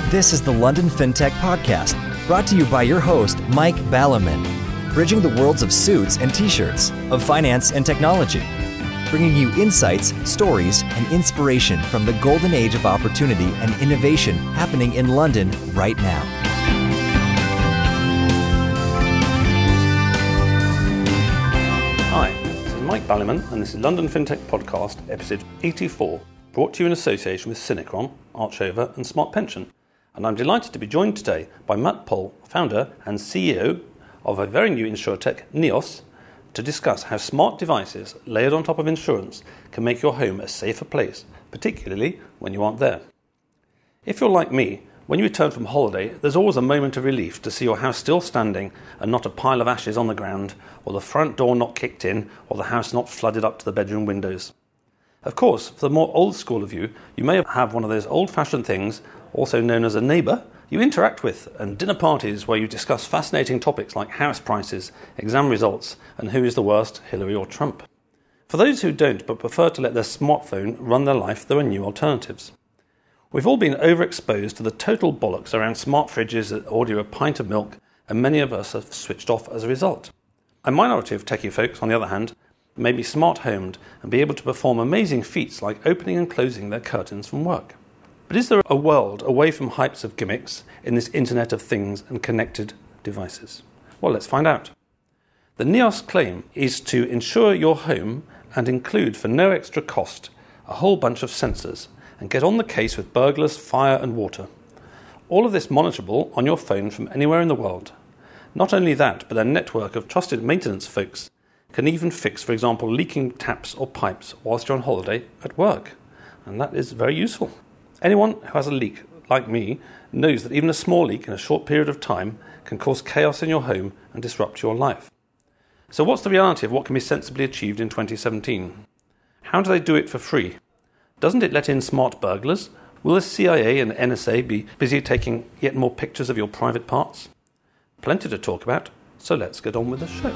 This is the London FinTech Podcast, brought to you by your host, Mike Ballerman, bridging the worlds of suits and t-shirts, of finance and technology, bringing you insights, stories, and inspiration from the golden age of opportunity and innovation happening in London right now. Hi, this is Mike Ballerman, and this is London FinTech Podcast, episode 84, brought to you in association with Synechron, Archover, and Smart Pension. And I'm delighted to be joined today by Matt Poll, founder and CEO of a very new insurtech, Neos, to discuss how smart devices layered on top of insurance can make your home a safer place, particularly when you aren't there. If you're like me, when you return from holiday, there's always a moment of relief to see your house still standing and not a pile of ashes on the ground, or the front door not kicked in, or the house not flooded up to the bedroom windows. Of course, for the more old school of you, you may have one of those old-fashioned things, also known as a neighbour, you interact with, and dinner parties where you discuss fascinating topics like house prices, exam results, and who is the worst, Hillary or Trump. For those who don't but prefer to let their smartphone run their life, there are new alternatives. We've all been overexposed to the total bollocks around smart fridges that order a pint of milk, and many of us have switched off as a result. A minority of techie folks, on the other hand, may be smart-homed and be able to perform amazing feats like opening and closing their curtains from work. But is there a world away from hypes of gimmicks in this Internet of Things and connected devices? Well, let's find out. The Neos claim is to insure your home and include, for no extra cost, a whole bunch of sensors and get on the case with burglars, fire and water. All of this monitorable on your phone from anywhere in the world. Not only that, but their network of trusted maintenance folks can even fix, for example, leaking taps or pipes whilst you're on holiday at work. And that is very useful. Anyone who has a leak, like me, knows that even a small leak in a short period of time can cause chaos in your home and disrupt your life. So what's the reality of what can be sensibly achieved in 2017? How do they do it for free? Doesn't it let in smart burglars? Will the CIA and NSA be busy taking yet more pictures of your private parts? Plenty to talk about, so let's get on with the show.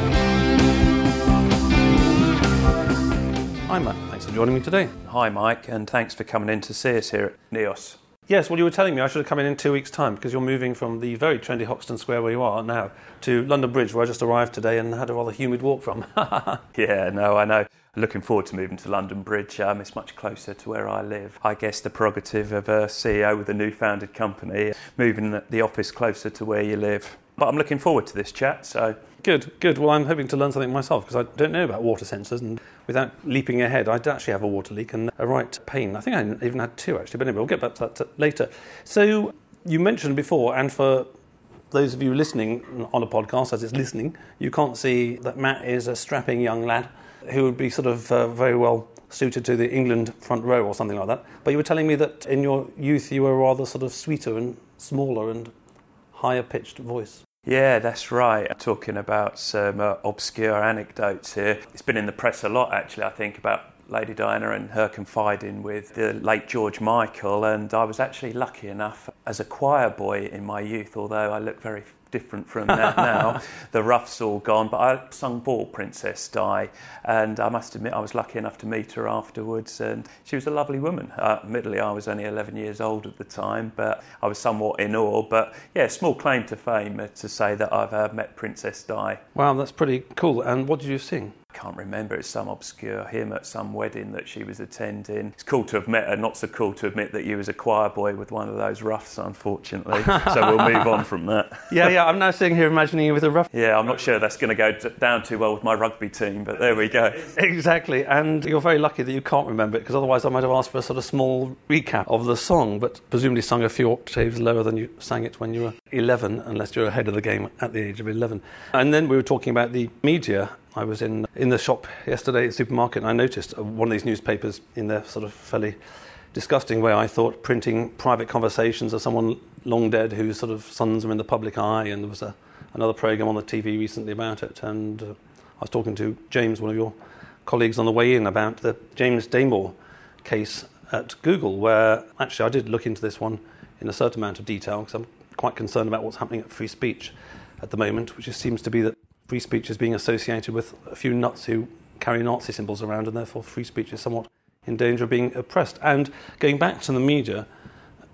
Hi Matt, thanks for joining me today. Hi Mike, and thanks for coming in to see us here at Neos. Yes, well you were telling me I should have come in 2 weeks' time because you're moving from the very trendy Hoxton Square where you are now to London Bridge, where I just arrived today and had a rather humid walk from. Yeah, no, I know. Looking forward to moving to London Bridge. It's much closer to where I live. I guess the prerogative of a CEO with a new founded company, moving the office closer to where you live. But I'm looking forward to this chat, so... Good. Well, I'm hoping to learn something myself because I don't know about water sensors, and without leaping ahead, I did actually have a water leak and a right pain. I think I even had two, actually, but anyway, we'll get back to that later. So you mentioned before, and for those of you listening on a podcast as it's listening, you can't see that Matt is a strapping young lad who would be sort of very well suited to the England front row or something like that. But you were telling me that in your youth you were rather sort of sweeter and smaller and higher-pitched voice. Yeah, that's right. I'm talking about some obscure anecdotes here. It's been in the press a lot, actually, I think, about Lady Diana and her confiding with the late George Michael, and I was actually lucky enough as a choir boy in my youth, although I look very different from that now. The rough's all gone, but I sung Ball Princess Di, and I must admit I was lucky enough to meet her afterwards, and she was a lovely woman. Admittedly, I was only 11 years old at the time, but I was somewhat in awe. But yeah, small claim to fame to say that I've met Princess Di. Wow, that's pretty cool. And what did you sing? I can't remember. It's some obscure hymn at some wedding that she was attending. It's cool to have met her, not so cool to admit that you was a choir boy with one of those roughs, unfortunately. So we'll move on from that. Yeah, I'm now sitting here imagining you with a rough... Yeah, I'm not sure that's going to go down too well with my rugby team, but there we go. Exactly, and you're very lucky that you can't remember it, because otherwise I might have asked for a sort of small recap of the song, but presumably sung a few octaves lower than you sang it when you were 11, unless you're ahead of the game at the age of 11. And then we were talking about the media. I was in the shop yesterday at the supermarket, and I noticed one of these newspapers in their sort of fairly disgusting way, I thought, printing private conversations of someone long dead whose sort of sons are in the public eye, and there was another programme on the TV recently about it, and I was talking to James, one of your colleagues, on the way in about the James Damore case at Google, where actually I did look into this one in a certain amount of detail because I'm quite concerned about what's happening at free speech at the moment, which just seems to be that free speech is being associated with a few nuts who carry Nazi symbols around, and therefore free speech is somewhat in danger of being oppressed. And going back to the media,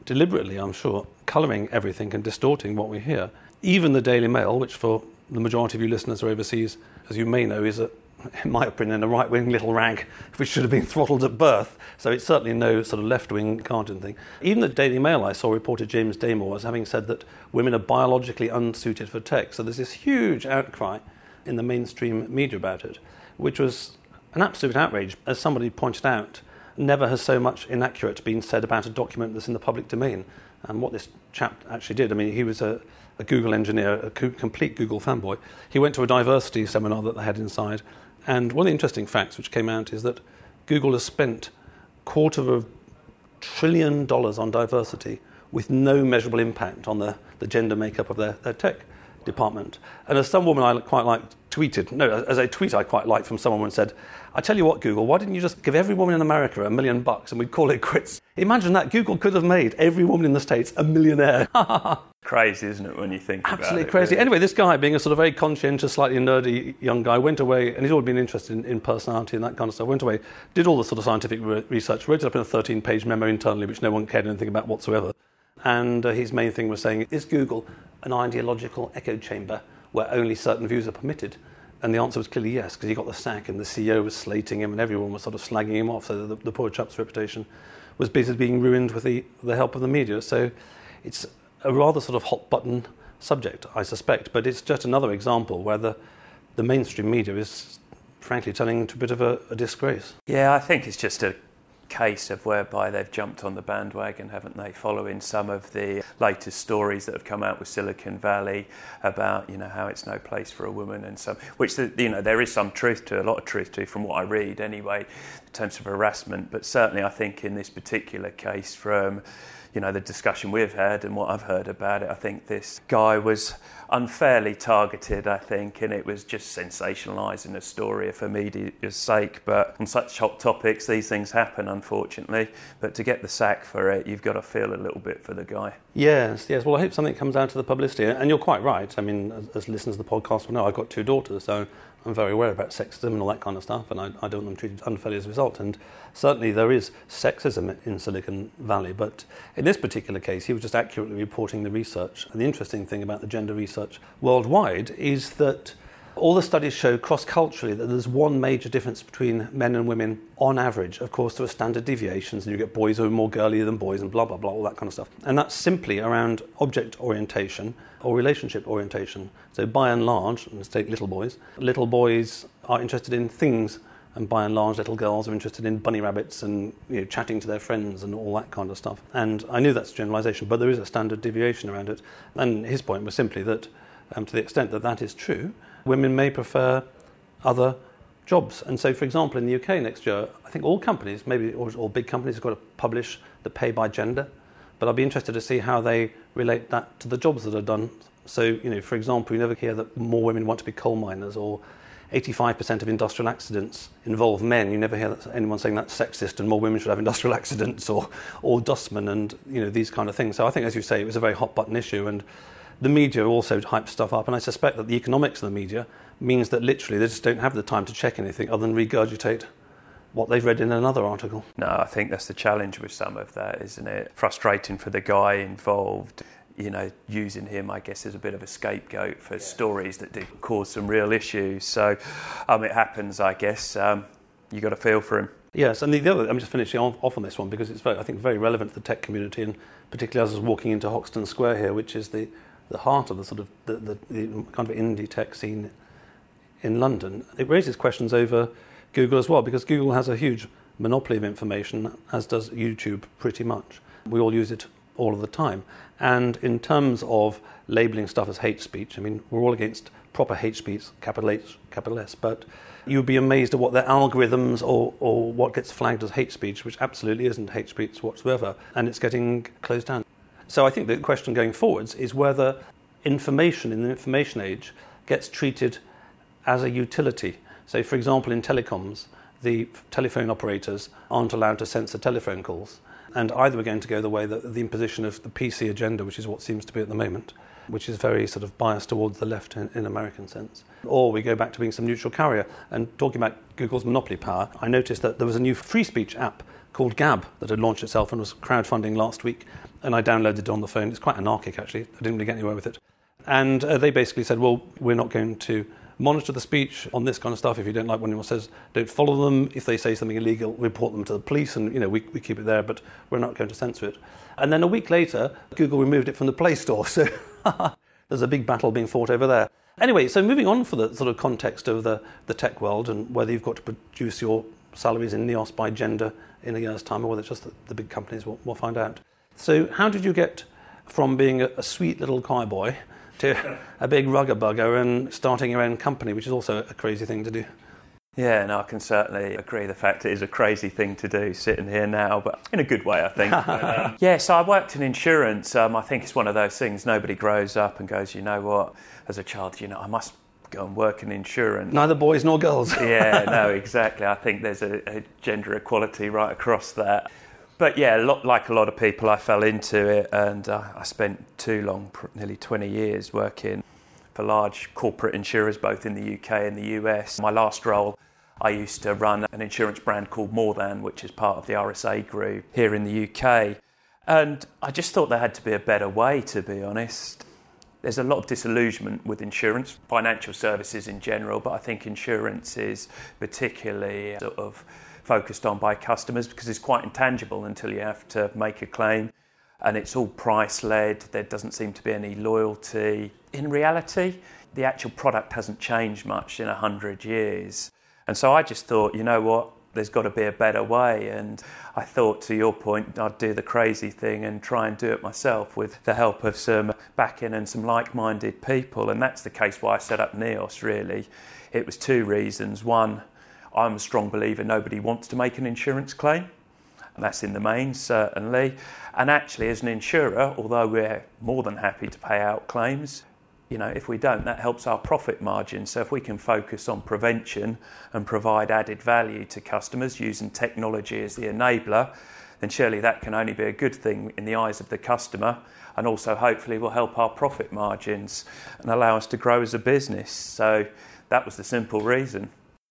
deliberately, I'm sure, colouring everything and distorting what we hear. Even the Daily Mail, which for the majority of you listeners are overseas, as you may know, is, in my opinion, a right-wing little rag which should have been throttled at birth. So it's certainly no sort of left-wing cartoon thing. Even the Daily Mail, I saw, reported James Damore as having said that women are biologically unsuited for tech. So there's this huge outcry in the mainstream media about it, which was an absolute outrage. As somebody pointed out, never has so much inaccurate been said about a document that's in the public domain. And what this chap actually did, I mean, he was a Google engineer, a complete Google fanboy. He went to a diversity seminar that they had inside, and one of the interesting facts which came out is that Google has spent $250 billion on diversity with no measurable impact on the gender makeup of their tech department. And as some woman I quite liked tweeted, no, as a tweet I quite liked from someone said, I tell you what, Google, why didn't you just give every woman in America $1 million and we'd call it quits? Imagine that. Google could have made every woman in the States a millionaire. Crazy, isn't it, when you think about it? Absolutely crazy. Really. Anyway, this guy, being a sort of very conscientious, slightly nerdy young guy, went away, and he's always been interested in personality and that kind of stuff, went away, did all the sort of scientific research, wrote it up in a 13-page memo internally, which no one cared anything about whatsoever. And his main thing was saying, is Google an ideological echo chamber where only certain views are permitted? And the answer was clearly yes, because he got the sack and the CEO was slating him and everyone was sort of slagging him off, so the poor chap's reputation was basically being ruined with the help of the media. So it's a rather sort of hot-button subject, I suspect, but it's just another example where the mainstream media is, frankly, turning into a bit of a disgrace. Yeah, I think it's just a case of whereby they've jumped on the bandwagon, haven't they, following some of the latest stories that have come out with Silicon Valley about, how it's no place for a woman, and some, which, there is some truth to, a lot of truth to, from what I read anyway, in terms of harassment. But certainly I think in this particular case, from the discussion we've had and what I've heard about it, I think this guy was unfairly targeted, I think, and it was just sensationalising a story for media's sake. But on such hot topics, these things happen, unfortunately. But to get the sack for it, you've got to feel a little bit for the guy. Yes. Well, I hope something comes out of the publicity. And you're quite right. I mean, as listeners of the podcast will know, I've got 2 daughters, so I'm very aware about sexism and all that kind of stuff, and I don't want them treated unfairly as a result. And certainly there is sexism in Silicon Valley, but in this particular case, he was just accurately reporting the research. And the interesting thing about the gender research worldwide is that all the studies show cross-culturally that there's one major difference between men and women on average. Of course, there are standard deviations, and you get boys who are more girly than boys and blah, blah, blah, all that kind of stuff. And that's simply around object orientation or relationship orientation. So by and large, let's take little boys are interested in things, and by and large, little girls are interested in bunny rabbits and chatting to their friends and all that kind of stuff. And I knew that's a generalisation, but there is a standard deviation around it. And his point was simply that, to the extent that that is true, women may prefer other jobs. And so, for example, in the UK next year, I think all companies, maybe all big companies, have got to publish the pay by gender. But I'd be interested to see how they relate that to the jobs that are done. So, for example, you never hear that more women want to be coal miners, or 85% of industrial accidents involve men. You never hear anyone saying that's sexist and more women should have industrial accidents, or dustmen and these kind of things. So I think, as you say, it was a very hot button issue, and the media also hyped stuff up, and I suspect that the economics of the media means that literally they just don't have the time to check anything other than regurgitate what they've read in another article. No, I think that's the challenge with some of that, isn't it? Frustrating for the guy involved, using him, I guess, as a bit of a scapegoat for stories that did cause some real issues. So it happens, I guess. You got to feel for him. Yes, and the other, I'm just finishing off on this one because it's I think very relevant to the tech community, and particularly as I was walking into Hoxton Square here, which is the heart of the sort of the kind of indie tech scene in London. It raises questions over Google as well, because Google has a huge monopoly of information, as does YouTube pretty much. We all use it all of the time. And in terms of labelling stuff as hate speech, I mean, we're all against proper hate speech, capital H, capital S, but you'd be amazed at what their algorithms or what gets flagged as hate speech, which absolutely isn't hate speech whatsoever, and it's getting closed down. So I think the question going forwards is whether information in the information age gets treated as a utility. So, for example, in telecoms, the telephone operators aren't allowed to censor telephone calls. And either we're going to go the way that the imposition of the PC agenda, which is what seems to be at the moment, which is very sort of biased towards the left in American sense, or we go back to being some neutral carrier. And talking about Google's monopoly power, I noticed that there was a new free speech app called Gab that had launched itself and was crowdfunding last week. and I downloaded it on the phone. It's quite anarchic, actually. I didn't really get anywhere with it. And they basically said, well, we're not going to monitor the speech on this kind of stuff. If you don't like what anyone says, don't follow them. If they say something illegal, report them to the police, and we keep it there, but we're not going to censor it. And then a week later, Google removed it from the Play Store. So there's a big battle being fought over there. Anyway, so moving on for the sort of context of the tech world and whether you've got to produce your salaries in NEOS by gender in a year's time, or whether it's just the big companies, we'll find out. So how did you get from being a sweet little cowboy to a big rugger bugger and starting your own company, which is also a crazy thing to do? Yeah, no, I can certainly agree. The fact it is a crazy thing to do sitting here now, but in a good way, I think. So I worked in insurance. I think it's one of those things, nobody grows up and goes, you know what, as a child, I must go and work in insurance. Neither boys nor girls. Yeah, no, exactly. I think there's a gender equality right across that. But yeah, like a lot of people, I fell into it, and I spent too long, nearly 20 years, working for large corporate insurers, both in the UK and the US. My last role, I used to run an insurance brand called More Than, which is part of the RSA group here in the UK. And I just thought there had to be a better way, to be honest. There's a lot of disillusionment with insurance, financial services in general, but I think insurance is particularly sort of focused on by customers because it's quite intangible until you have to make a claim, and it's all price-led. There doesn't seem to be any loyalty. In reality, the actual product hasn't changed much in 100 years. And so I just thought, you know what, there's got to be a better way. And I thought, to your point, I'd do the crazy thing and try and do it myself with the help of some backing and some like-minded people. And that's the case why I set up NEOS, really. It was two reasons. One, I'm a strong believer nobody wants to make an insurance claim. And that's in the main, certainly. And actually, as an insurer, although we're more than happy to pay out claims, if we don't, that helps our profit margin. So if we can focus on prevention and provide added value to customers using technology as the enabler, then surely that can only be a good thing in the eyes of the customer, and also hopefully will help our profit margins and allow us to grow as a business. So that was the simple reason.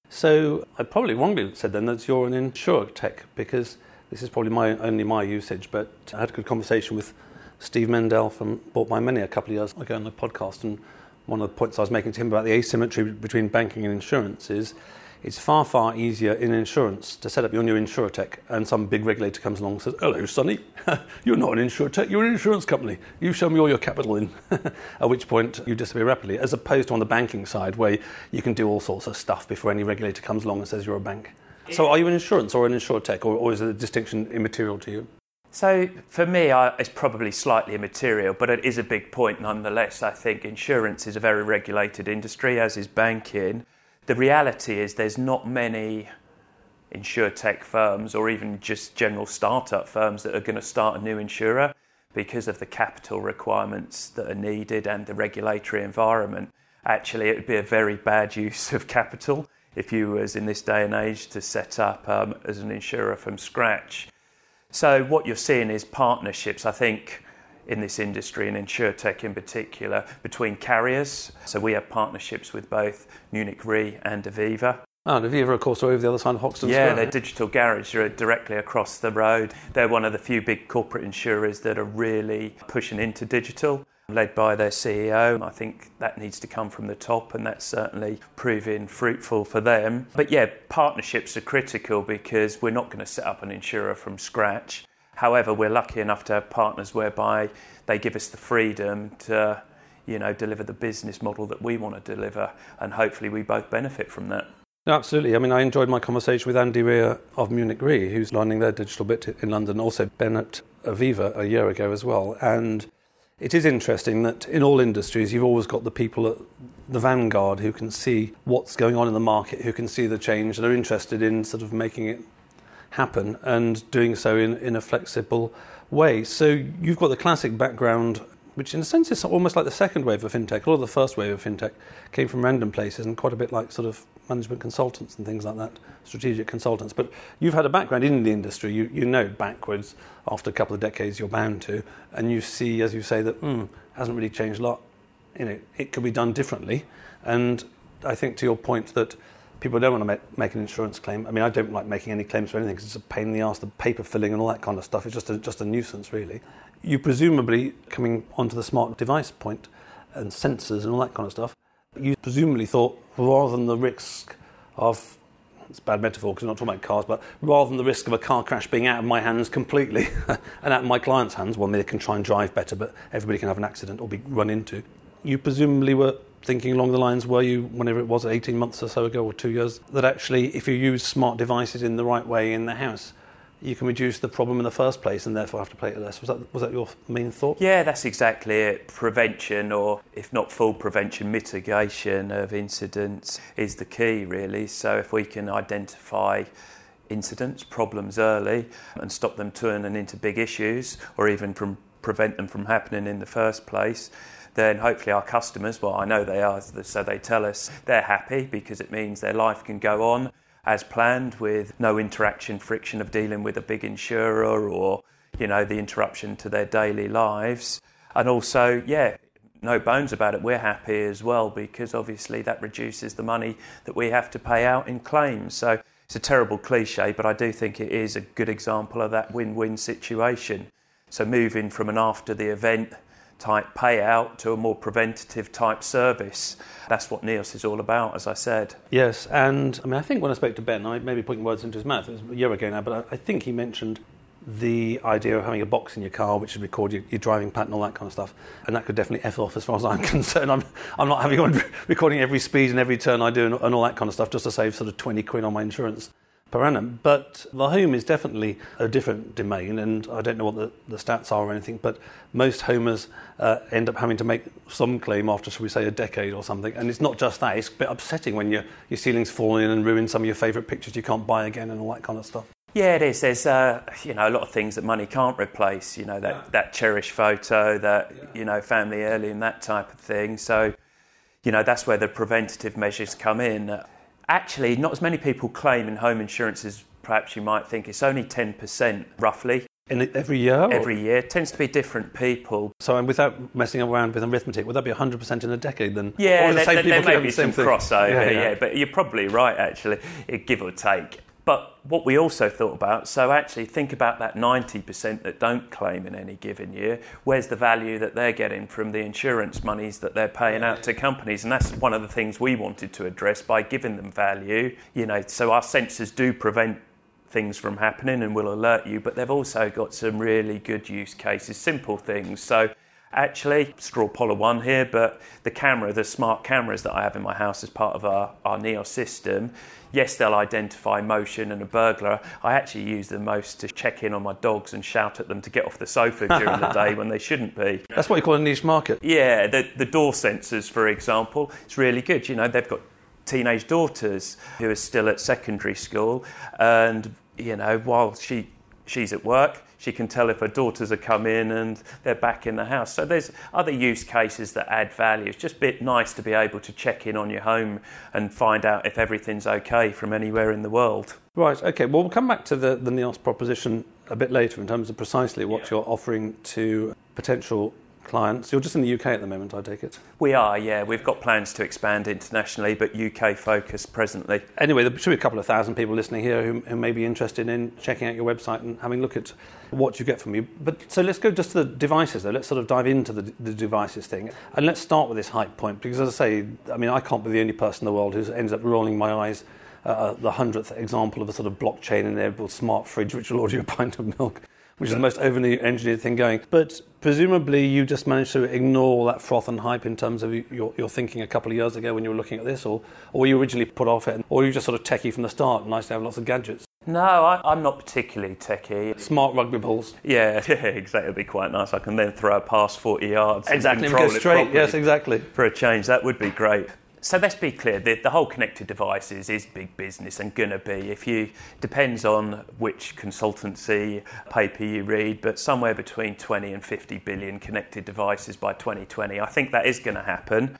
So I probably wrongly said then that you're an insurtech, because this is probably only my usage, but I had a good conversation with Steve Mendel from Bought By Many a couple of years ago on the podcast, and one of the points I was making to him about the asymmetry between banking and insurance is it's far, far easier in insurance to set up your new insurtech and some big regulator comes along and says, hello, Sonny, you're not an insurtech, you're an insurance company. You show me all your capital in, at which point you disappear rapidly, as opposed to on the banking side where you can do all sorts of stuff before any regulator comes along and says you're a bank. So are you an insurance or an insurtech, or is the distinction immaterial to you? So for me, it's probably slightly immaterial, but it is a big point nonetheless. I think insurance is a very regulated industry, as is banking. The reality is there's not many insurtech firms or even just general startup firms that are going to start a new insurer because of the capital requirements that are needed and the regulatory environment. Actually, it would be a very bad use of capital if you was in this day and age to set up as an insurer from scratch. So what you're seeing is partnerships, I think, in this industry, and insurtech in particular, between carriers. So we have partnerships with both Munich Re and Aviva. Oh, and Aviva, of course, are over the other side of Hoxton Square. Yeah, their digital garage are directly across the road. They're one of the few big corporate insurers that are really pushing into digital, led by their CEO. I think that needs to come from the top, and that's certainly proving fruitful for them. But yeah, partnerships are critical because we're not going to set up an insurer from scratch. However, we're lucky enough to have partners whereby they give us the freedom to, deliver the business model that we want to deliver, and hopefully we both benefit from that. Absolutely. I mean, I enjoyed my conversation with Andy Rea of Munich Re, who's running their digital bit in London, also Ben at Aviva a year ago as well. And it is interesting that in all industries, you've always got the people at the vanguard who can see what's going on in the market, who can see the change and are interested in sort of making it happen and doing so in a flexible way. So you've got the classic background, which in a sense is almost like the second wave of fintech. A lot of the first wave of fintech came from random places and quite a bit like sort of management consultants and things like that, strategic consultants. But you've had a background in the industry. You know backwards, after a couple of decades you're bound to, and you see, as you say, that hasn't really changed a lot. It could be done differently. And I think to your point that people don't want to make an insurance claim. I mean, I don't like making any claims for anything because it's a pain in the arse, the paper filling and all that kind of stuff. It's just a nuisance, really. You presumably, coming onto the smart device point and sensors and all that kind of stuff, you presumably thought rather than the risk of, it's a bad metaphor because we're not talking about cars, but rather than the risk of a car crash being out of my hands completely and out of my client's hands, well, they can try and drive better, but everybody can have an accident or be run into. You presumably were thinking along the lines, were you, whenever it was 18 months or so ago or 2 years, that actually if you use smart devices in the right way in the house, you can reduce the problem in the first place and therefore have to pay it less. Was that your main thought? Yeah, that's exactly it. Prevention, or if not full prevention, mitigation of incidents is the key, really. So if we can identify incidents, problems early and stop them turning into big issues, or even prevent them from happening in the first place, then hopefully our customers, well, I know they are, so they tell us they're happy because it means their life can go on as planned with no interaction, friction of dealing with a big insurer or, the interruption to their daily lives. And also, no bones about it, we're happy as well because obviously that reduces the money that we have to pay out in claims. So it's a terrible cliche, but I do think it is a good example of that win-win situation. So moving from an after the event type payout to a more preventative type service. That's what NEOS is all about, as I said. Yes, and I think when I spoke to Ben, I may be putting words into his mouth, it was a year ago now, but I think he mentioned the idea of having a box in your car which would record your driving pattern, all that kind of stuff, and that could definitely F off as far as I'm concerned. I'm not having one recording every speed and every turn I do and all that kind of stuff just to save sort of 20 quid on my insurance per annum. But the home is definitely a different domain, and I don't know what the stats are or anything, but most homers end up having to make some claim after, shall we say, a decade or something. And it's not just that, it's a bit upsetting when your ceilings fall in and ruin some of your favourite pictures you can't buy again and all that kind of stuff. Yeah, it is. There's a lot of things that money can't replace, that cherished photo, that, family heirloom, that type of thing. So, that's where the preventative measures come in. Actually, not as many people claim in home insurance as perhaps you might think. It's only 10%, roughly. Every year? Every year. It tends to be different people. So without messing around with arithmetic, would that be 100% in a decade then? Yeah, there may be some crossover, yeah. But you're probably right, actually, give or take. But what we also thought about, so actually think about that 90% that don't claim in any given year. Where's the value that they're getting from the insurance monies that they're paying out to companies? And that's one of the things we wanted to address by giving them value. So our sensors do prevent things from happening and will alert you, but they've also got some really good use cases, simple things. So actually, straw poller one here, but the smart cameras that I have in my house as part of our NEOS system, yes, they'll identify motion and a burglar. I actually use them most to check in on my dogs and shout at them to get off the sofa during the day when they shouldn't be. That's what you call a niche market. Yeah, the door sensors, for example, it's really good. They've got teenage daughters who are still at secondary school, and, while she's at work, she can tell if her daughters are come in and they're back in the house. So there's other use cases that add value. It's just a bit nice to be able to check in on your home and find out if everything's okay from anywhere in the world. Right, okay. Well, we'll come back to the NEOS proposition a bit later in terms of precisely what you're offering to potential clients. You're just in the UK at the moment, I take it? We are, yeah. We've got plans to expand internationally, but UK focused presently. Anyway, there should be a couple of thousand people listening here who may be interested in checking out your website and having a look at what you get from you. But so let's go just to the devices, though. Let's sort of dive into the devices thing. And let's start with this hype point, because as I say, I can't be the only person in the world who ends up rolling my eyes at the 100th example of a sort of blockchain-enabled smart fridge which will order you a pint of milk, which is the most overly engineered thing going. But presumably you just managed to ignore all that froth and hype in terms of your thinking a couple of years ago when you were looking at this, or were you originally put off it, or were you just sort of techie from the start, nice to have lots of gadgets? No, I'm not particularly techie. Smart rugby balls. Yeah, exactly. It'd be quite nice. I can then throw it past 40 yards. Exactly, and control go straight. It yes, exactly. For a change, that would be great. So let's be clear, the whole connected devices is big business and going to be. Depends on which consultancy paper you read, but somewhere between 20 and 50 billion connected devices by 2020. I think that is going to happen.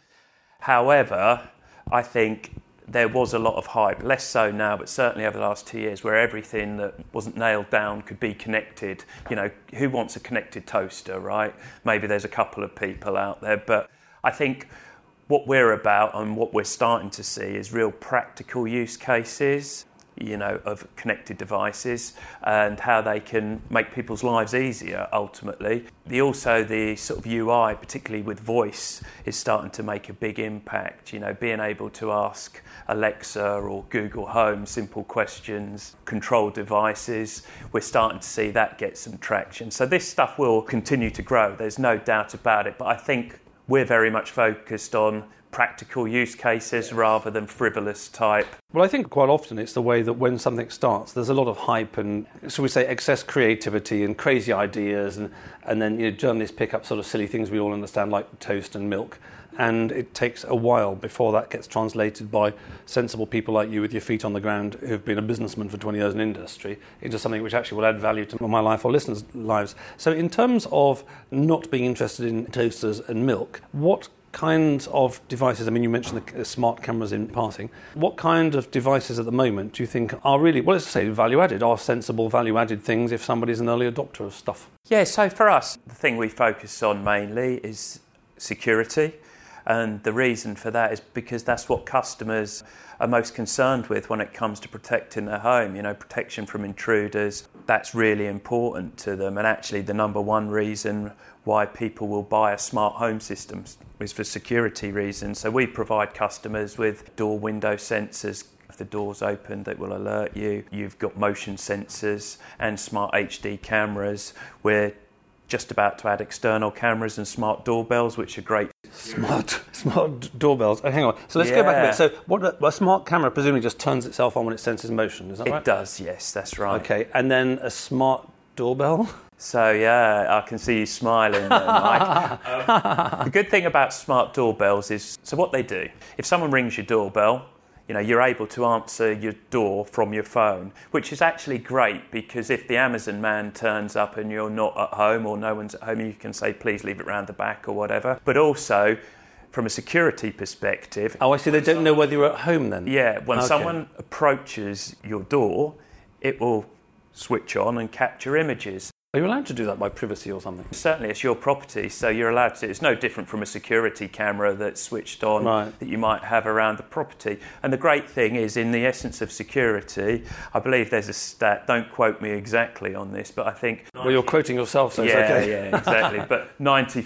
However, I think there was a lot of hype, less so now, but certainly over the last 2 years, where everything that wasn't nailed down could be connected. Who wants a connected toaster, right? Maybe there's a couple of people out there, but I think what we're about and what we're starting to see is real practical use cases. of connected devices and how they can make people's lives easier ultimately. The sort of UI, particularly with voice, is starting to make a big impact. Being able to ask Alexa or Google Home simple questions, control devices, we're starting to see that get some traction. So this stuff will continue to grow, there's no doubt about it, but I think we're very much focused on practical use cases rather than frivolous type. Well, I think quite often it's the way that when something starts, there's a lot of hype and, shall we say, excess creativity and crazy ideas, and then journalists pick up sort of silly things we all understand, like toast and milk, and it takes a while before that gets translated by sensible people like you with your feet on the ground who've been a businessman for 20 years in industry into something which actually will add value to my life or listeners' lives. So in terms of not being interested in toasters and milk, what kinds of devices, I mean, you mentioned the smart cameras in passing, what kind of devices at the moment do you think are really, well, let's say value-added, are sensible value-added things if somebody's an early adopter of stuff? Yeah, so for us, the thing we focus on mainly is security. And the reason for that is because that's what customers are most concerned with when it comes to protecting their home. Protection from intruders, that's really important to them. And actually the number one reason why people will buy a smart home system is for security reasons. So we provide customers with door window sensors. If the door's open, that will alert you. You've got motion sensors and smart HD cameras. We're just about to add external cameras and smart doorbells, which are great. Smart doorbells. Oh, hang on. So let's go back a bit. So a smart camera presumably just turns itself on when it senses motion, is that right? It does, yes, that's right. Okay, and then a smart doorbell? So, yeah, I can see you smiling there, Mike. The good thing about smart doorbells is, so what they do, if someone rings your doorbell, you're able to answer your door from your phone, which is actually great because if the Amazon man turns up and you're not at home or no one's at home, you can say, please leave it round the back or whatever. But also, from a security perspective... Oh, I see. They don't know whether you're at home then? Yeah. When someone approaches your door, it will switch on and capture images. Are you allowed to do that by privacy or something? Certainly, it's your property, so you're allowed to. It's no different from a security camera that's switched on that you might have around the property. And the great thing is, in the essence of security, I believe there's a stat, don't quote me exactly on this, but I think... Well, you're quoting yourself, so it's okay. Yeah, exactly. But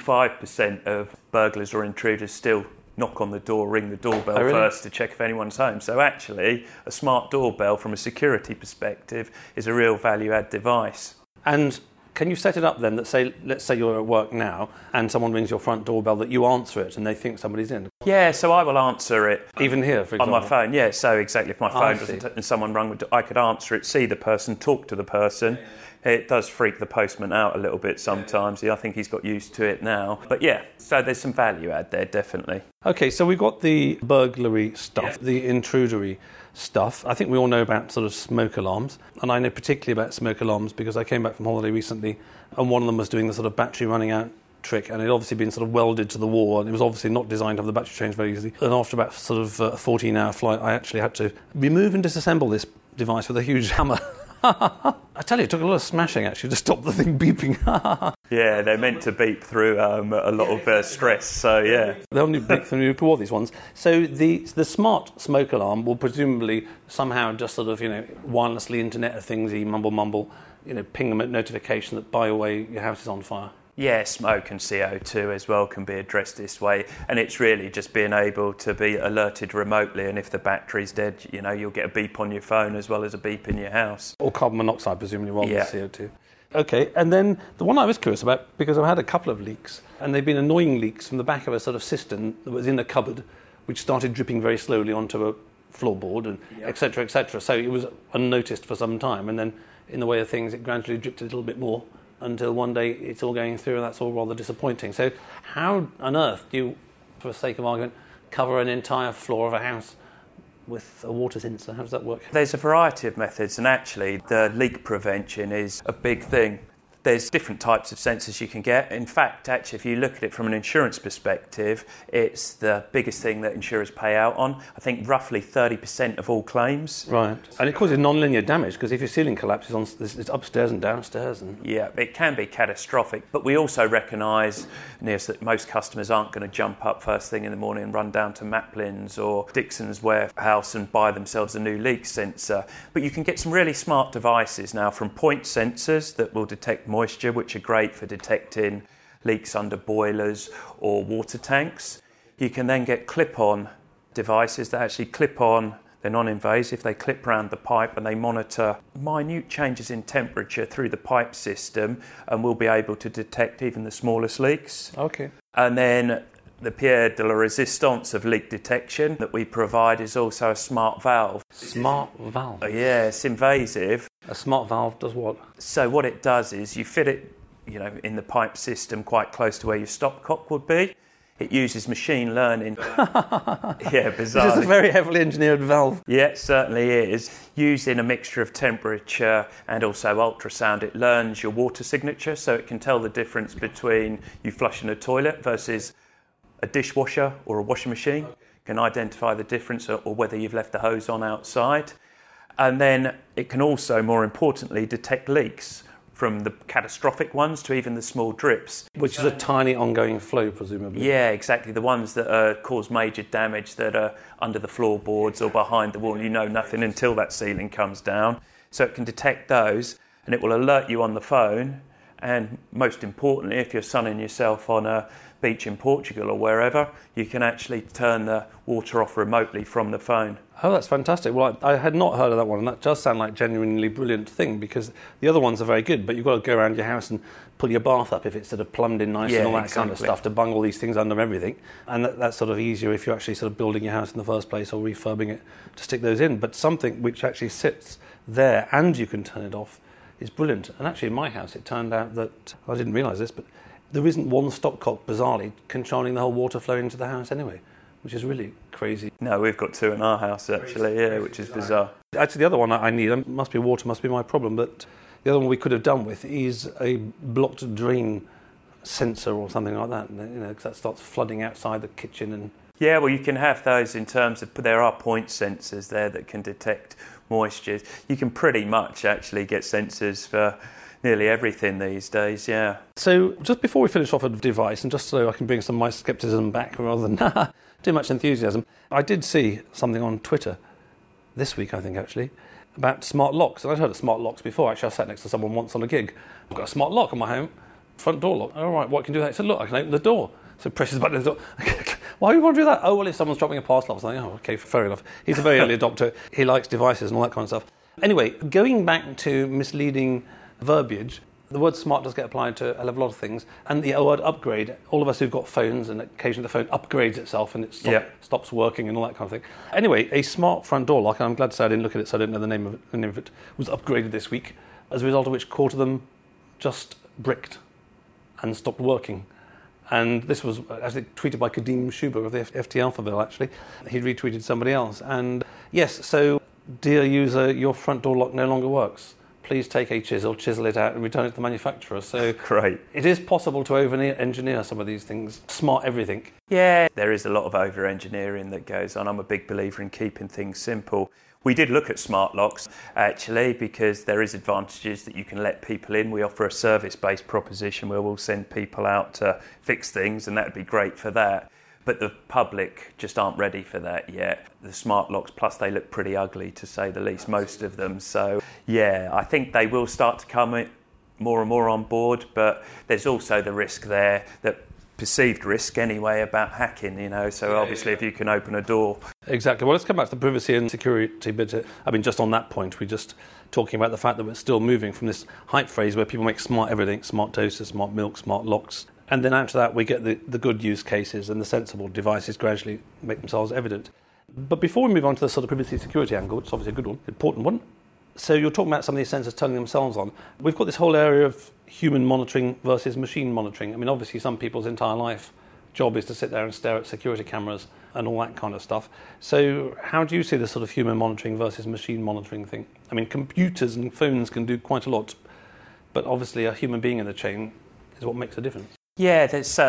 95% of burglars or intruders still knock on the door, ring the doorbell first to check if anyone's home. So actually, a smart doorbell from a security perspective is a real value-add device. And can you set it up then that let's say you're at work now and someone rings your front doorbell, that you answer it and they think somebody's in? Yeah, so I will answer it. Even here, for example? On my phone, yeah. So exactly, if my phone doesn't and someone rang, I could answer it, see the person, talk to the person. It does freak the postman out a little bit sometimes. I think he's got used to it now. But yeah, so there's some value add there, definitely. Okay, so we've got the burglary stuff, the intrudery stuff. I think we all know about sort of smoke alarms, and I know particularly about smoke alarms because I came back from holiday recently and one of them was doing the sort of battery running out trick, and it had obviously been sort of welded to the wall, and it was obviously not designed to have the battery changed very easily. And after about sort of a 14-hour flight, I actually had to remove and disassemble this device with a huge hammer. I tell you, it took a lot of smashing actually to stop the thing beeping. Yeah, they're meant to beep through a lot of stress, so yeah. They only beep through all these ones. So the smart smoke alarm will presumably somehow just sort of, wirelessly Internet of Things, mumble, ping them a notification that, by the way, your house is on fire. Yeah, smoke and CO2 as well can be addressed this way, and it's really just being able to be alerted remotely, and if the battery's dead, you'll get a beep on your phone as well as a beep in your house. Or carbon monoxide, presumably, rather than CO2. Okay, and then the one I was curious about, because I've had a couple of leaks, and they've been annoying leaks from the back of a sort of cistern that was in a cupboard, which started dripping very slowly onto a floorboard, and et cetera, et cetera. So it was unnoticed for some time, and then in the way of things, it gradually dripped a little bit more, until one day it's all going through, and that's all rather disappointing. So how on earth do you, for the sake of argument, cover an entire floor of a house with a water sensor? How does that work? There's a variety of methods, and actually the leak prevention is a big thing. There's different types of sensors you can get. In fact, actually, if you look at it from an insurance perspective, it's the biggest thing that insurers pay out on. I think roughly 30% of all claims. Right. And it causes non-linear damage, because if your ceiling collapses, it's upstairs and downstairs. Yeah, it can be catastrophic. But we also recognise, Niels, that most customers aren't going to jump up first thing in the morning and run down to Maplin's or Dixon's warehouse and buy themselves a new leak sensor. But you can get some really smart devices now, from point sensors that will detect moisture, which are great for detecting leaks under boilers or water tanks. You can then get clip-on devices that actually clip on. They're non-invasive, they clip around the pipe and they monitor minute changes in temperature through the pipe system, and will be able to detect even the smallest leaks. Okay. And then the Pierre de la Resistance of leak detection that we provide is also a smart valve. Smart valve? Yeah, it's invasive. A smart valve does what? So what it does is you fit it, in the pipe system quite close to where your stopcock would be. It uses machine learning. Yeah, bizarre. This is a very heavily engineered valve. Yeah, it certainly is. Using a mixture of temperature and also ultrasound, it learns your water signature, so it can tell the difference between you flushing a toilet versus a dishwasher or a washing machine. It can identify the difference, or whether you've left the hose on outside. And then it can also, more importantly, detect leaks, from the catastrophic ones to even the small drips. Which is a tiny ongoing flow, presumably. Yeah, exactly. The ones that cause major damage, that are under the floorboards or behind the wall. You know nothing until that ceiling comes down. So it can detect those, and it will alert you on the phone. And most importantly, if you're sunning yourself on a beach in Portugal or wherever, you can actually turn the water off remotely from the phone. Oh, that's fantastic. Well, I had not heard of that one, and that does sound like a genuinely brilliant thing, because the other ones are very good, but you've got to go around your house and pull your bath up if it's sort of plumbed in nice and all that kind of stuff, to bung all these things under everything. And that's sort of easier if you're actually sort of building your house in the first place or refurbing it to stick those in. But something which actually sits there and you can turn it off is brilliant. And actually in my house it turned out that, I didn't realise this, but there isn't one stopcock, bizarrely, controlling the whole water flow into the house anyway, which is really crazy. No, we've got two in our house actually, which is bizarre. Actually, the other one I need, must be water, must be my problem, but the other one we could have done with is a blocked drain sensor or something like that, because that starts flooding outside the kitchen. And yeah, well, you can have those in terms of, there are point sensors there that can detect moisture. You can pretty much actually get sensors for nearly everything these days, yeah. So just before we finish off a device, and just so I can bring some of my scepticism back rather than too much enthusiasm, I did see something on Twitter this week, I think, actually, about smart locks. And I'd heard of smart locks before. Actually, I sat next to someone once on a gig. I've got a smart lock on my home, front door lock. All right, what can you do that? He said, look, I can open the door. So presses the button on the door. Why do you want to do that? Oh, well, if someone's dropping a parcel off, I was like, oh, okay, fair enough. He's a very early adopter. He likes devices and all that kind of stuff. Anyway, going back to misleading verbiage, the word smart does get applied to a lot of things. And the word upgrade, all of us who've got phones, and occasionally the phone upgrades itself and it stops working and all that kind of thing. Anyway, a smart front door lock, and I'm glad to say I didn't look at it, so I don't know the name of it, was upgraded this week, as a result of which a quarter of them just bricked and stopped working. And this was actually tweeted by Kadeem Shuba of the FT Alphaville, actually. He retweeted somebody else. And yes, so, dear user, your front door lock no longer works. Please take a chisel it out and return it to the manufacturer. So great. It is possible to over-engineer some of these things, smart everything. Yeah, there is a lot of over-engineering that goes on. I'm a big believer in keeping things simple. We did look at smart locks, actually, because there is advantages that you can let people in. We offer a service-based proposition where we'll send people out to fix things, and that would be great for that. But the public just aren't ready for that yet. The smart locks, plus they look pretty ugly, to say the least, most of them. So, yeah, I think they will start to come more and more on board, but there's also the risk there, that perceived risk anyway, about hacking, so obviously if you can open a door. Exactly. Well, let's come back to the privacy and security bit. I mean, just on that point, we're just talking about the fact that we're still moving from this hype phrase where people make smart everything, smart toasters, smart milk, smart locks, and then after that we get the good use cases, and the sensible devices gradually make themselves evident. But before we move on to the sort of privacy security angle, which is obviously a good one, important one, so you're talking about some of these sensors turning themselves on. We've got this whole area of human monitoring versus machine monitoring. I mean, obviously some people's entire life job is to sit there and stare at security cameras and all that kind of stuff. So how do you see this sort of human monitoring versus machine monitoring thing? I mean, computers and phones can do quite a lot but obviously a human being in the chain is what makes a difference. Yeah,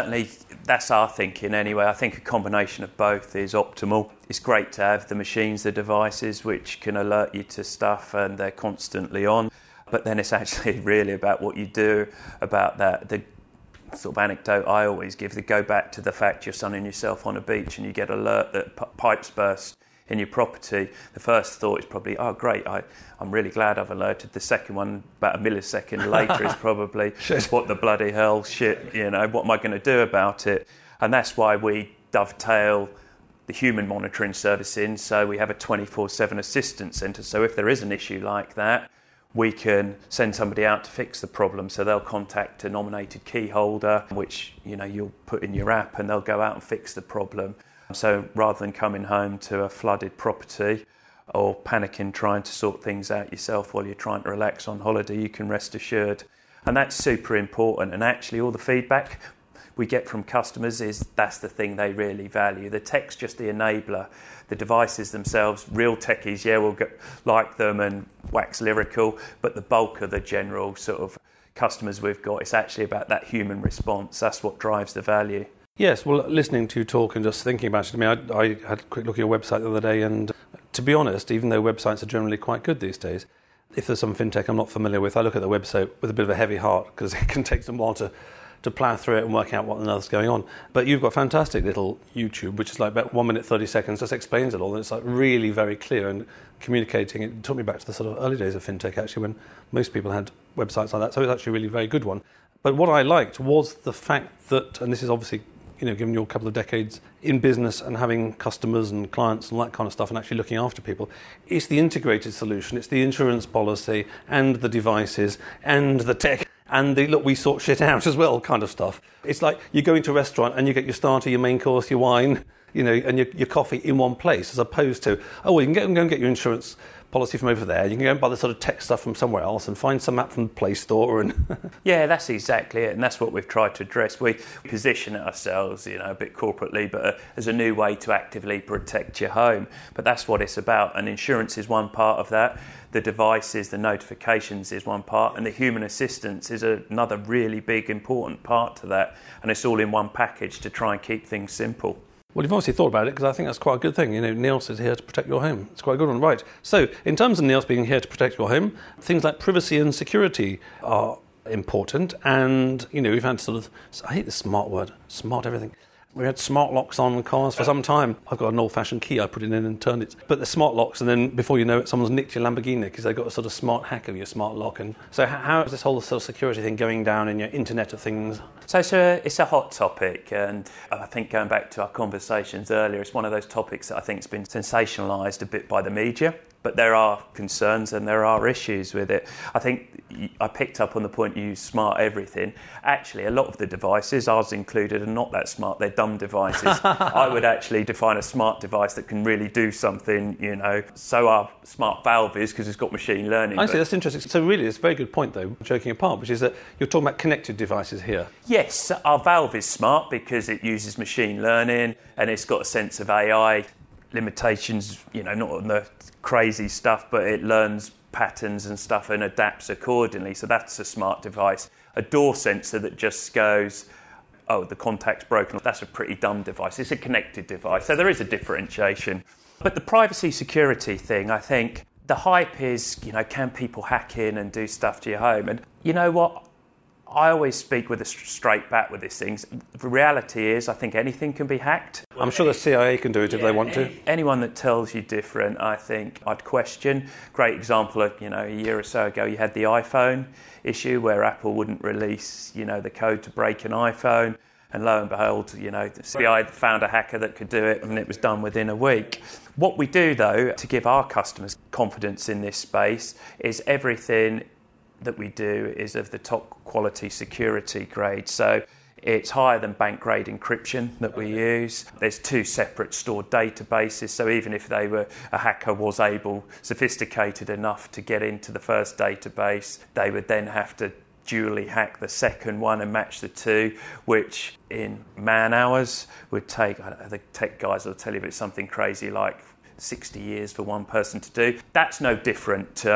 that's our thinking anyway. I think a combination of both is optimal. It's great to have the machines, the devices, which can alert you to stuff and they're constantly on. But then it's actually really about what you do about that. The sort of anecdote I always give, to go back to the fact you're sunning yourself on a beach and you get alert that pipes burst in your property. The first thought is probably, oh great, I'm really glad I've alerted. The second one, about a millisecond later, is probably, what the bloody hell, shit, what am I going to do about it? And that's why we dovetail the human monitoring service in, so we have a 24/7 assistance centre. So if there is an issue like that, we can send somebody out to fix the problem. So they'll contact a nominated key holder, which you'll put in your app, and they'll go out and fix the problem. So rather than coming home to a flooded property or panicking trying to sort things out yourself while you're trying to relax on holiday, you can rest assured. And that's super important. And actually all the feedback we get from customers is that's the thing they really value. The tech's just the enabler. The devices themselves, real techies, we'll like them and wax lyrical, but the bulk of the general sort of customers we've got, it's actually about that human response. That's what drives the value. Yes, well, listening to you talk and just thinking about it, I had a quick look at your website the other day, and to be honest, even though websites are generally quite good these days, if there's some fintech I'm not familiar with, I look at the website with a bit of a heavy heart, because it can take some while to plough through it and work out what on earth's going on. But you've got fantastic little YouTube, which is like about 1 minute 30 seconds, just explains it all, and it's like really very clear and communicating. It took me back to the sort of early days of fintech, actually, when most people had websites like that, so it's actually a really very good one. But what I liked was the fact that, and this is obviously, given you a couple of decades in business and having customers and clients and all that kind of stuff and actually looking after people, it's the integrated solution, it's the insurance policy and the devices and the tech and the look, we sort shit out as well kind of stuff. It's like you go into a restaurant and you get your starter, your main course, your wine, and your coffee in one place, as opposed to, go and get your insurance policy from over there. You can go and buy the sort of tech stuff from somewhere else and find some app from the Play Store. And yeah, that's exactly it, and that's what we've tried to address. We position ourselves, a bit corporately, but as a new way to actively protect your home. But that's what it's about, and insurance is one part of that. The devices, the notifications is one part, and the human assistance is another really big, important part to that. And it's all in one package to try and keep things simple. Well, you've obviously thought about it, because I think that's quite a good thing. NEOS is here to protect your home. It's quite a good one. Right. So, in terms of NEOS being here to protect your home, things like privacy and security are important. And, we've had I hate this smart word, smart everything. We had smart locks on cars for some time. I've got an old-fashioned key. I put it in and turned it. But they're smart locks, and then before you know it, someone's nicked your Lamborghini because they've got a sort of smart hack of your smart lock. And so how is this whole sort of security thing going down in your Internet of Things? So it's a hot topic, and I think going back to our conversations earlier, it's one of those topics that I think has been sensationalised a bit by the media. But there are concerns and there are issues with it. I think I picked up on the point you use smart everything. Actually, a lot of the devices, ours included, are not that smart. They're dumb devices. I would actually define a smart device that can really do something, So our smart valve is, because it's got machine learning. I see, that's interesting. So really, it's a very good point, though, joking apart, which is that you're talking about connected devices here. Yes, our valve is smart because it uses machine learning and it's got a sense of AI. Limitations, not on the crazy stuff, but it learns patterns and stuff and adapts accordingly. So that's a smart device. A door sensor that just goes, the contact's broken, that's a pretty dumb device. It's a connected device. So there is a differentiation. But the privacy security thing, I think the hype is, can people hack in and do stuff to your home? And you know what? I always speak with a straight bat with these things. The reality is, I think anything can be hacked. I'm sure the CIA can do it if they want to. Anyone that tells you different, I think I'd question. Great example of, a year or so ago, you had the iPhone issue where Apple wouldn't release, the code to break an iPhone. And lo and behold, the FBI found a hacker that could do it, and it was done within a week. What we do, though, to give our customers confidence in this space is everything that we do is of the top quality security grade. So it's higher than bank grade encryption that we use. There's 2 separate stored databases. So even if a hacker was sophisticated enough to get into the first database, they would then have to duly hack the second one and match the 2, which in man hours would take, the tech guys will tell you, it's something crazy like 60 years for one person to do. That's no different to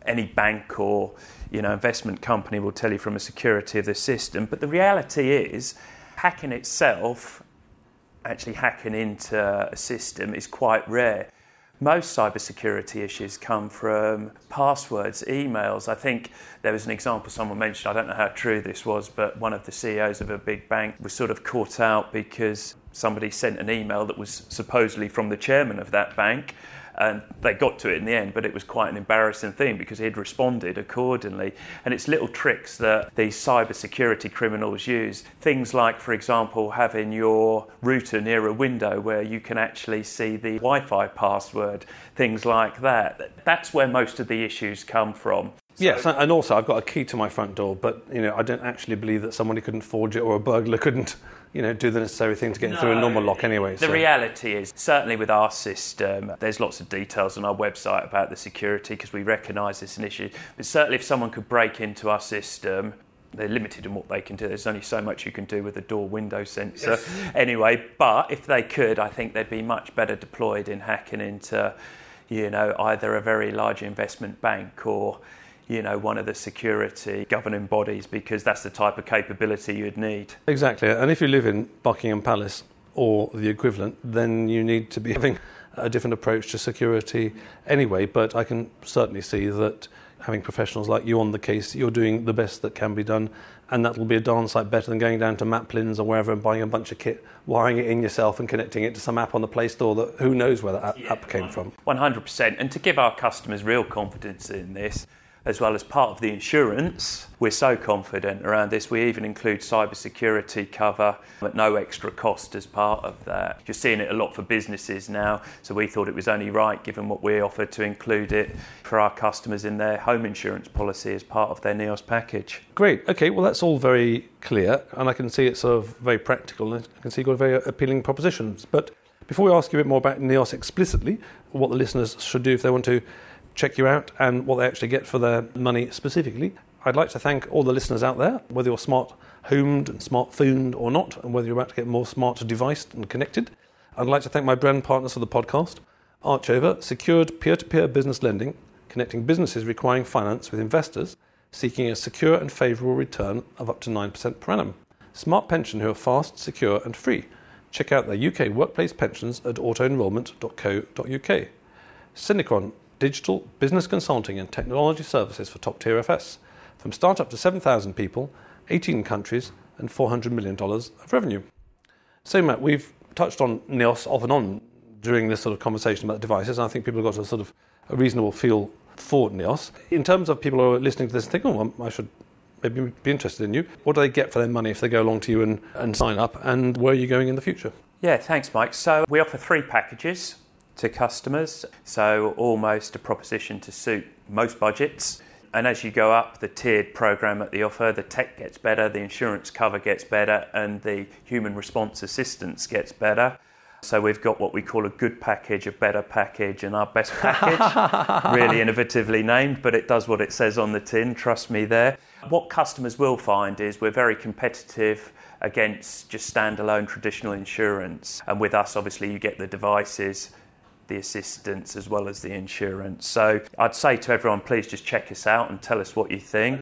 any bank or investment company will tell you from a security of the system. But the reality is, hacking itself, actually hacking into a system, is quite rare. Most cybersecurity issues come from passwords, emails. I think there was an example someone mentioned, I don't know how true this was, but one of the CEOs of a big bank was sort of caught out because somebody sent an email that was supposedly from the chairman of that bank, and they got to it in the end, but it was quite an embarrassing thing because he'd responded accordingly. And it's little tricks that these cybersecurity criminals use. Things like, for example, having your router near a window where you can actually see the Wi-Fi password, things like that. That's where most of the issues come from. Yes, and also I've got a key to my front door, but I don't actually believe that somebody couldn't forge it, or a burglar couldn't do the necessary thing to get through a normal lock anyway. The reality is, certainly with our system, there's lots of details on our website about the security because we recognise it's an issue. But certainly if someone could break into our system, they're limited in what they can do. There's only so much you can do with a door window sensor. Yes. Anyway, but if they could, I think they'd be much better deployed in hacking into, either a very large investment bank or one of the security governing bodies, because that's the type of capability you'd need. Exactly. And if you live in Buckingham Palace or the equivalent, then you need to be having a different approach to security anyway. But I can certainly see that having professionals like you on the case, you're doing the best that can be done, and that will be a darn sight better than going down to Maplins or wherever and buying a bunch of kit, wiring it in yourself and connecting it to some app on the Play Store that who knows where that app came from. 100%. And to give our customers real confidence in this, as well as part of the insurance, we're so confident around this. We even include cybersecurity cover at no extra cost as part of that. You're seeing it a lot for businesses now, so we thought it was only right, given what we offer, to include it for our customers in their home insurance policy as part of their NEOS package. Great. Okay, well, that's all very clear, and I can see it's sort of very practical, and I can see you've got very appealing propositions. But before we ask you a bit more about NEOS explicitly, what the listeners should do if they want to check you out and what they actually get for their money specifically, I'd like to thank all the listeners out there, whether you're smart homed and smart phoned or not, and whether you're about to get more smart deviced and connected. I'd like to thank my brand partners for the podcast, Archover, secured peer-to-peer business lending, connecting businesses requiring finance with investors seeking a secure and favourable return of up to 9% per annum. Smart Pension, who are fast, secure and free. Check out their UK workplace pensions at autoenrolment.co.uk. Synechron, digital, business consulting and technology services for top-tier FS. From start-up to 7,000 people, 18 countries and $400 million of revenue. So, Matt, we've touched on NEOS off and on during this sort of conversation about devices, and I think people have got a sort of a reasonable feel for NEOS. In terms of people who are listening to this and think, I should maybe be interested in you, what do they get for their money if they go along to you and sign up, and where are you going in the future? Yeah, thanks, Mike. So we offer 3 packages to customers, so almost a proposition to suit most budgets. And as you go up the tiered program at the offer, the tech gets better, the insurance cover gets better, and the human response assistance gets better. So we've got what we call a good package, a better package, and our best package. Really innovatively named, but it does what it says on the tin, trust me there. What customers will find is we're very competitive against just standalone traditional insurance. And with us, obviously, you get the devices, the assistance, as well as the insurance. So I'd say to everyone, please just check us out and tell us what you think.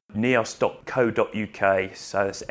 neos.co.uk, so that's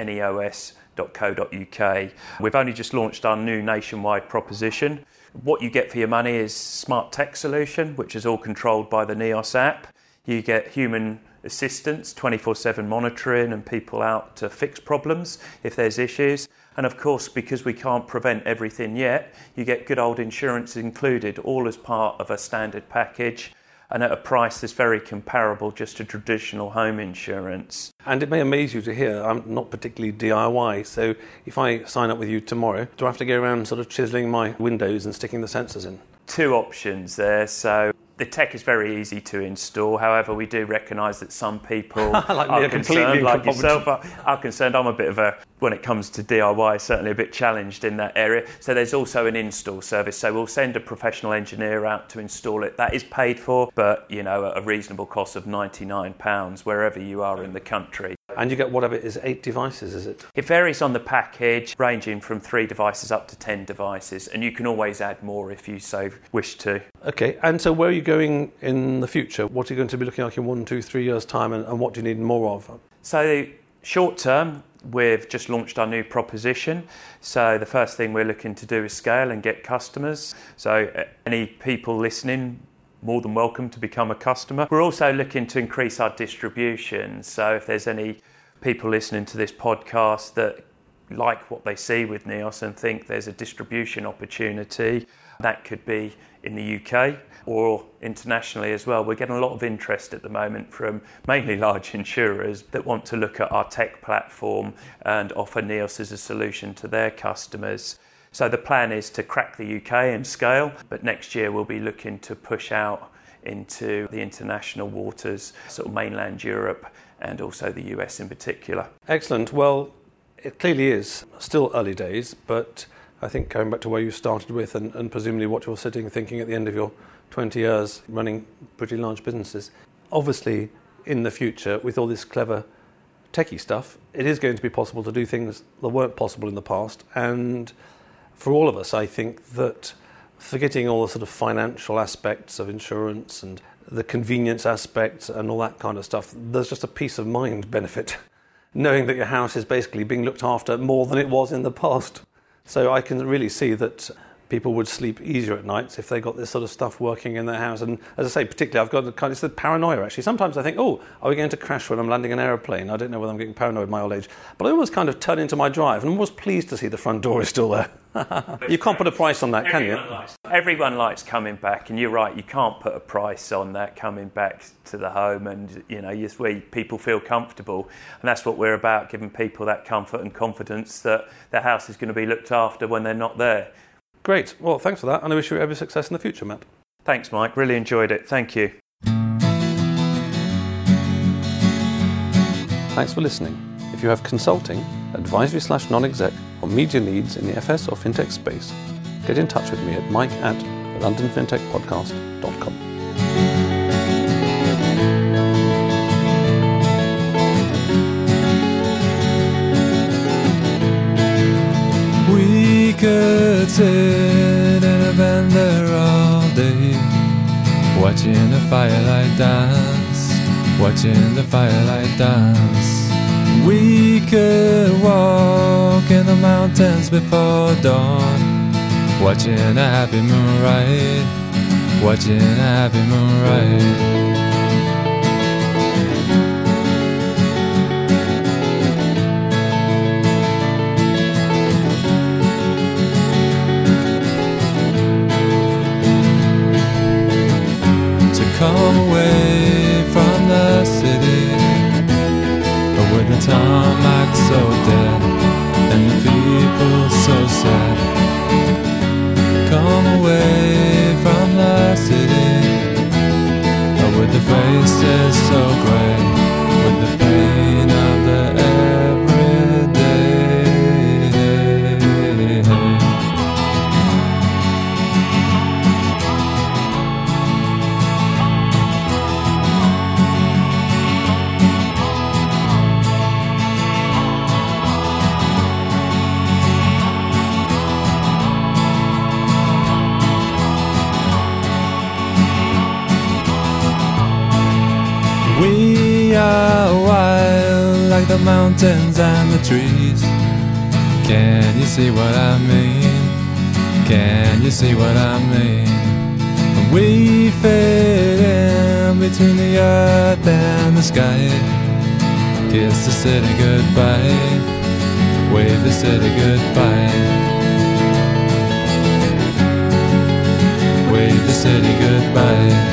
neos.co.uk. We've only just launched our new nationwide proposition. What you get for your money is smart tech solution, which is all controlled by the NEOS app. You get human assistance, 24/7 monitoring and people out to fix problems if there's issues. And of course, because we can't prevent everything yet, you get good old insurance included, all as part of a standard package and at a price that's very comparable just to traditional home insurance. And it may amaze you to hear I'm not particularly DIY, so if I sign up with you tomorrow, do I have to go around sort of chiselling my windows and sticking the sensors in? 2 options there. So the tech is very easy to install. However, we do recognise that some people are concerned, like yourself, are concerned. I'm a bit of when it comes to DIY, certainly a bit challenged in that area. So there's also an install service. So we'll send a professional engineer out to install it. That is paid for, but at a reasonable cost of £99 wherever you are in the country. And you get whatever it is, 8 devices, is it? It varies on the package, ranging from 3 devices up to 10 devices, and you can always add more if you so wish to. Okay, and so where are you going in the future? What are you going to be looking like in 1, 2, 3 years' time, and what do you need more of? So short term, we've just launched our new proposition. So the first thing we're looking to do is scale and get customers. So any people listening, more than welcome to become a customer. We're also looking to increase our distribution. So if there's any people listening to this podcast that like what they see with Neos and think there's a distribution opportunity, that could be in the UK or internationally as well. We're getting a lot of interest at the moment from mainly large insurers that want to look at our tech platform and offer Neos as a solution to their customers. So the plan is to crack the UK and scale, but next year we'll be looking to push out into the international waters, sort of mainland Europe and also the US in particular. Excellent. Well, it clearly is still early days, but I think going back to where you started with and presumably what you're sitting thinking at the end of your 20 years running pretty large businesses, obviously in the future with all this clever techie stuff, it is going to be possible to do things that weren't possible in the past. And for all of us, I think that forgetting all the sort of financial aspects of insurance and the convenience aspects and all that kind of stuff, there's just a peace of mind benefit knowing that your house is basically being looked after more than it was in the past. So I can really see that people would sleep easier at nights if they got this sort of stuff working in their house. And as I say, particularly, I've got the kind of the paranoia, actually. Sometimes I think, oh, are we going to crash when I'm landing an aeroplane? I don't know whether I'm getting paranoid at my old age. But I always kind of turn into my drive and I'm always pleased to see the front door is still there. You can't put a price on that, can you? Everyone likes coming back, and you're right, you can't put a price on that coming back to the home, and where people feel comfortable, and that's what we're about, giving people that comfort and confidence that their house is going to be looked after when they're not there. Great. Well, thanks for that, and I wish you every success in the future, Matt. Thanks, Mike. Really enjoyed it. Thank you. Thanks for listening. If you have consulting, advisory/non-exec or media needs in the FS or fintech space, get in touch with me at mike@londonfintechpodcast.com. We could sit in a bender all day, watching the firelight dance, watching the firelight dance. We could walk in the mountains before dawn, watching a happy moonrise, watching a happy moonrise. Come away from the city, with the tarmac so dead and the people so sad. Come away from the city, with the faces so grey, with the pain of the everyday. We are wild like the mountains and the trees. Can you see what I mean? Can you see what I mean? We fit in between the earth and the sky. Kiss the city goodbye, wave the city goodbye, wave the city goodbye.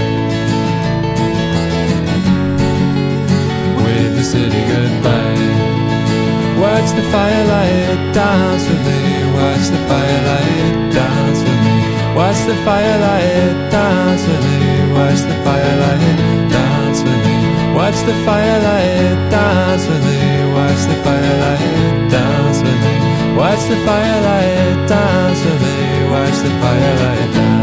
The city goodbye. Watch the firelight dance with me. Watch the firelight dance with me. Watch the firelight dance with me. Watch the firelight dance with me. Watch the firelight dance with me. Watch the firelight dance with me. Watch the firelight dance with me. Watch the firelight dance.